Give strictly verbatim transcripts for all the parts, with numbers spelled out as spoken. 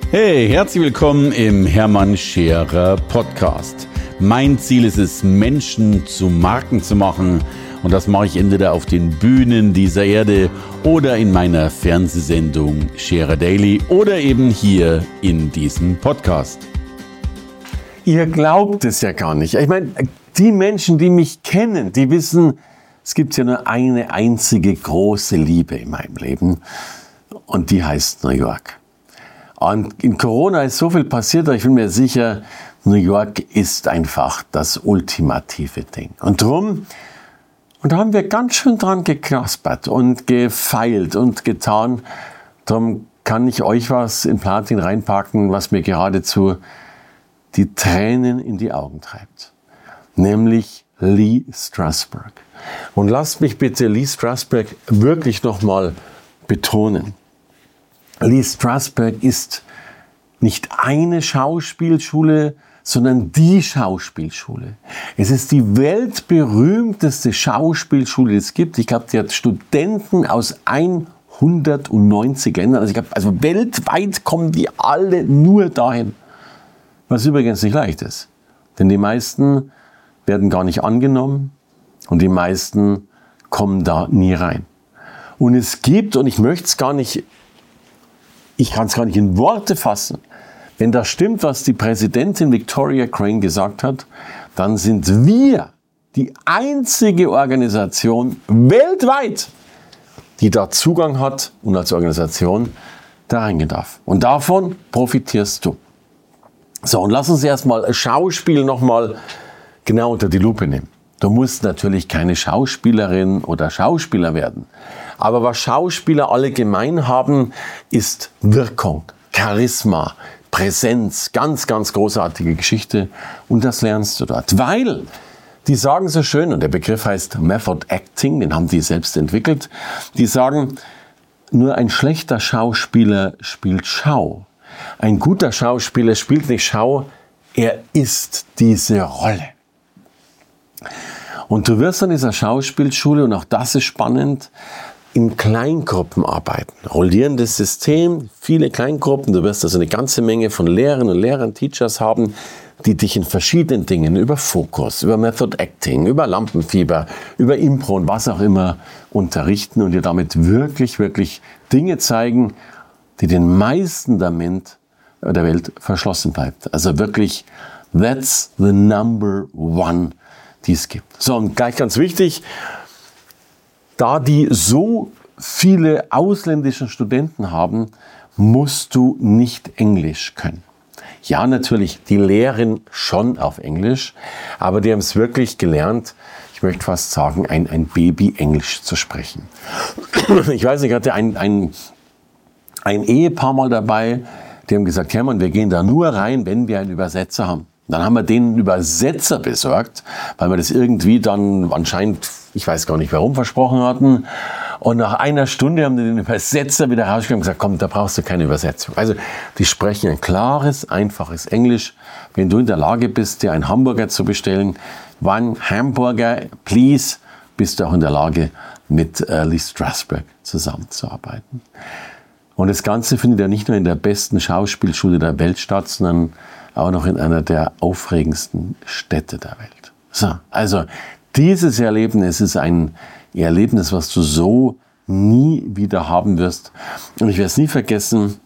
Hey, herzlich willkommen im Hermann Scherer Podcast. Mein Ziel ist es, Menschen zu Marken zu machen. Und das mache ich entweder auf den Bühnen dieser Erde oder in meiner Fernsehsendung Scherer Daily oder eben hier in diesem Podcast. Ihr glaubt es ja gar nicht. Ich meine, die Menschen, die mich kennen, die wissen, es gibt ja nur eine einzige große Liebe in meinem Leben und die heißt New York. Und in Corona ist so viel passiert, ich bin mir sicher, New York ist einfach das ultimative Ding. Und drum, und da haben wir ganz schön dran geknaspert und gefeilt und getan. Drum kann ich euch was in Platin reinpacken, was mir geradezu die Tränen in die Augen treibt. Nämlich Lee Strasberg. Und lasst mich bitte Lee Strasberg wirklich nochmal betonen. Lee Strasberg ist nicht eine Schauspielschule, sondern die Schauspielschule. Es ist die weltberühmteste Schauspielschule, die es gibt. Ich glaube, die hat Studenten aus hundertneunzig Ländern. Also ich glaube, also weltweit kommen die alle nur dahin. Was übrigens nicht leicht ist. Denn die meisten werden gar nicht angenommen und die meisten kommen da nie rein. Und es gibt, und ich möchte es gar nicht Ich kann es gar nicht in Worte fassen. Wenn das stimmt, was die Präsidentin Victoria Crane gesagt hat, dann sind wir die einzige Organisation weltweit, die da Zugang hat und als Organisation da reingehen darf. Und davon profitierst du. So, und lass uns erstmal Schauspiel nochmal genau unter die Lupe nehmen. Du musst natürlich keine Schauspielerin oder Schauspieler werden. Aber was Schauspieler alle gemein haben, ist Wirkung, Charisma, Präsenz. Ganz, ganz großartige Geschichte. Und das lernst du dort. Weil, die sagen so schön, und der Begriff heißt Method Acting, den haben die selbst entwickelt. Die sagen, nur ein schlechter Schauspieler spielt Schau. Ein guter Schauspieler spielt nicht Schau, er ist diese Rolle. Und du wirst an dieser Schauspielschule, und auch das ist spannend, in Kleingruppen arbeiten. Rollierendes System, viele Kleingruppen. Du wirst also eine ganze Menge von Lehrerinnen und Lehrern, Teachers haben, die dich in verschiedenen Dingen über Fokus, über Method Acting, über Lampenfieber, über Impro und was auch immer unterrichten und dir damit wirklich, wirklich Dinge zeigen, die den meisten der Welt verschlossen bleibt. Also wirklich, that's the number one, die es gibt. So, und gleich ganz wichtig, da die so viele ausländische Studenten haben, musst du nicht Englisch können. Ja, natürlich, die lehren schon auf Englisch, aber die haben es wirklich gelernt, ich möchte fast sagen, ein, ein Baby-Englisch zu sprechen. Ich weiß nicht, ich hatte ein, ein, ein Ehepaar mal dabei, die haben gesagt, Hermann, wir gehen da nur rein, wenn wir einen Übersetzer haben. Dann haben wir den einen Übersetzer besorgt, weil wir das irgendwie dann anscheinend, ich weiß gar nicht warum, versprochen hatten. Und nach einer Stunde haben wir den Übersetzer wieder rausgekommen und gesagt, komm, da brauchst du keine Übersetzung. Also die sprechen ein klares, einfaches Englisch. Wenn du in der Lage bist, dir einen Hamburger zu bestellen, one Hamburger, please, bist du auch in der Lage, mit äh, Lee Strasberg zusammenzuarbeiten. Und das Ganze findet ja nicht nur in der besten Schauspielschule der Welt statt, sondern auch noch in einer der aufregendsten Städte der Welt. So, also dieses Erlebnis ist ein Erlebnis, was du so nie wieder haben wirst. Und ich werde es nie vergessen,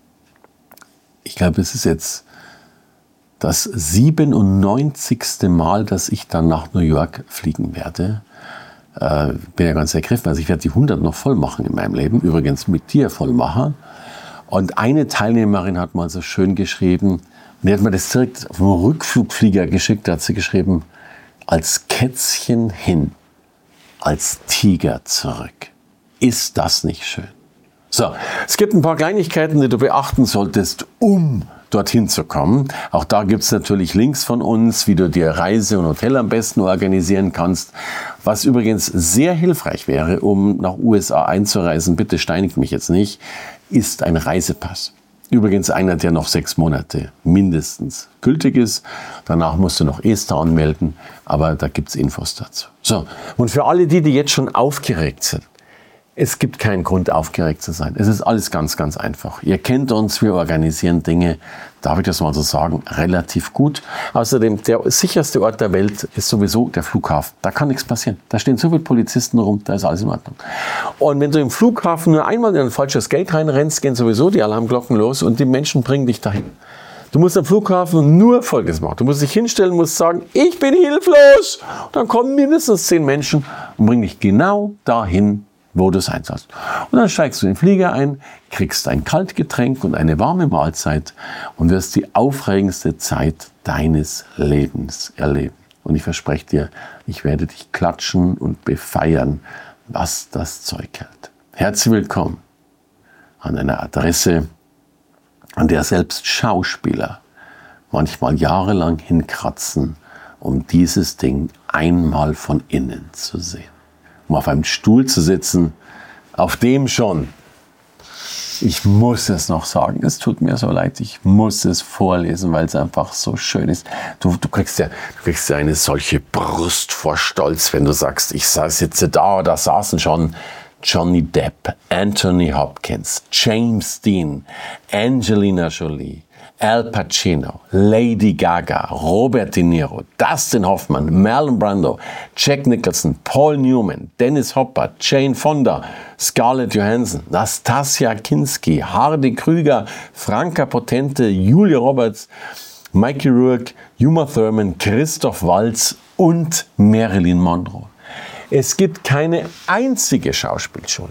ich glaube, es ist jetzt das siebenundneunzigste Mal, dass ich dann nach New York fliegen werde. Äh, bin ja ganz ergriffen, also ich werde die hundert noch voll machen in meinem Leben, übrigens mit dir voll machen. Und eine Teilnehmerin hat mal so schön geschrieben, und die hat mir das direkt auf dem Rückflugflieger geschickt, da hat sie geschrieben, als Kätzchen hin, als Tiger zurück. Ist das nicht schön? So, es gibt ein paar Kleinigkeiten, die du beachten solltest, um dorthin zu kommen. Auch da gibt es natürlich Links von uns, wie du dir Reise und Hotel am besten organisieren kannst. Was übrigens sehr hilfreich wäre, um nach U S A einzureisen, bitte steinigt mich jetzt nicht, ist ein Reisepass. Übrigens einer, der noch sechs Monate mindestens gültig ist. Danach musst du noch ESTA anmelden, aber da gibt's Infos dazu. So, und für alle die, die jetzt schon aufgeregt sind, Es gibt keinen Grund, aufgeregt zu sein. Es ist alles ganz, ganz einfach. Ihr kennt uns, wir organisieren Dinge, darf ich das mal so sagen, relativ gut. Außerdem, der sicherste Ort der Welt ist sowieso der Flughafen. Da kann nichts passieren. Da stehen so viele Polizisten rum, da ist alles in Ordnung. Und wenn du im Flughafen nur einmal in ein falsches Gate reinrennst, gehen sowieso die Alarmglocken los und die Menschen bringen dich dahin. Du musst am Flughafen nur Folgendes machen. Du musst dich hinstellen, musst sagen, ich bin hilflos. Und dann kommen mindestens zehn Menschen und bringen dich genau dahin, wo du sein sollst. Und dann steigst du in den Flieger ein, kriegst ein Kaltgetränk und eine warme Mahlzeit und wirst die aufregendste Zeit deines Lebens erleben. Und ich verspreche dir, ich werde dich klatschen und befeiern, was das Zeug hält. Herzlich willkommen an einer Adresse, an der selbst Schauspieler manchmal jahrelang hinkratzen, um dieses Ding einmal von innen zu sehen. Um auf einem Stuhl zu sitzen, auf dem schon, ich muss es noch sagen, es tut mir so leid, ich muss es vorlesen, weil es einfach so schön ist. Du, du, kriegst ja, du kriegst ja eine solche Brust vor Stolz, wenn du sagst, ich sitze da, da saßen schon Johnny Depp, Anthony Hopkins, James Dean, Angelina Jolie, Al Pacino, Lady Gaga, Robert De Niro, Dustin Hoffman, Marlon Brando, Jack Nicholson, Paul Newman, Dennis Hopper, Jane Fonda, Scarlett Johansson, Nastassja Kinski, Hardy Krüger, Franka Potente, Julia Roberts, Mickey Rourke, Uma Thurman, Christoph Waltz und Marilyn Monroe. Es gibt keine einzige Schauspielschule.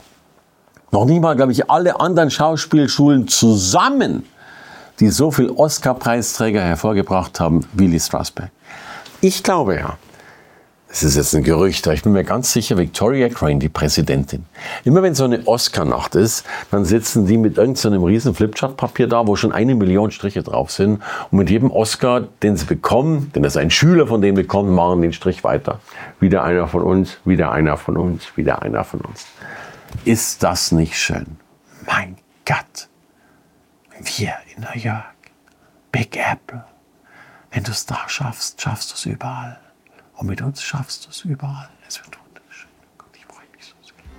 Noch nie mal, glaube ich, alle anderen Schauspielschulen zusammen, die so viel Oscar-Preisträger hervorgebracht haben wie Lee Strasberg. Ich glaube ja, es ist jetzt ein Gerücht, aber ich bin mir ganz sicher, Victoria Crane, die Präsidentin, immer wenn so eine Oscar-Nacht ist, dann sitzen die mit irgendeinem so riesen Flipchart-Papier da, wo schon eine Million Striche drauf sind. Und mit jedem Oscar, den sie bekommen, denn das ist ein Schüler von denen bekommen, machen den Strich weiter. Wieder einer von uns, wieder einer von uns, wieder einer von uns. Ist das nicht schön? Mein Gott. Wir in New York, Big Apple. Wenn du es da schaffst, schaffst du es überall. Und mit uns schaffst du es überall. Es wird wunderschön. Gott, ich freue mich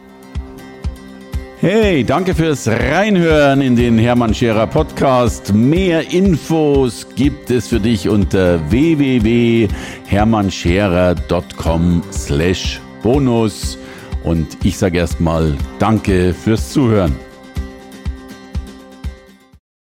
so sehr. Hey, danke fürs Reinhören in den Hermann Scherer Podcast. Mehr Infos gibt es für dich unter w w w punkt hermann scherer punkt com slash bonus. Und ich sage erstmal Danke fürs Zuhören.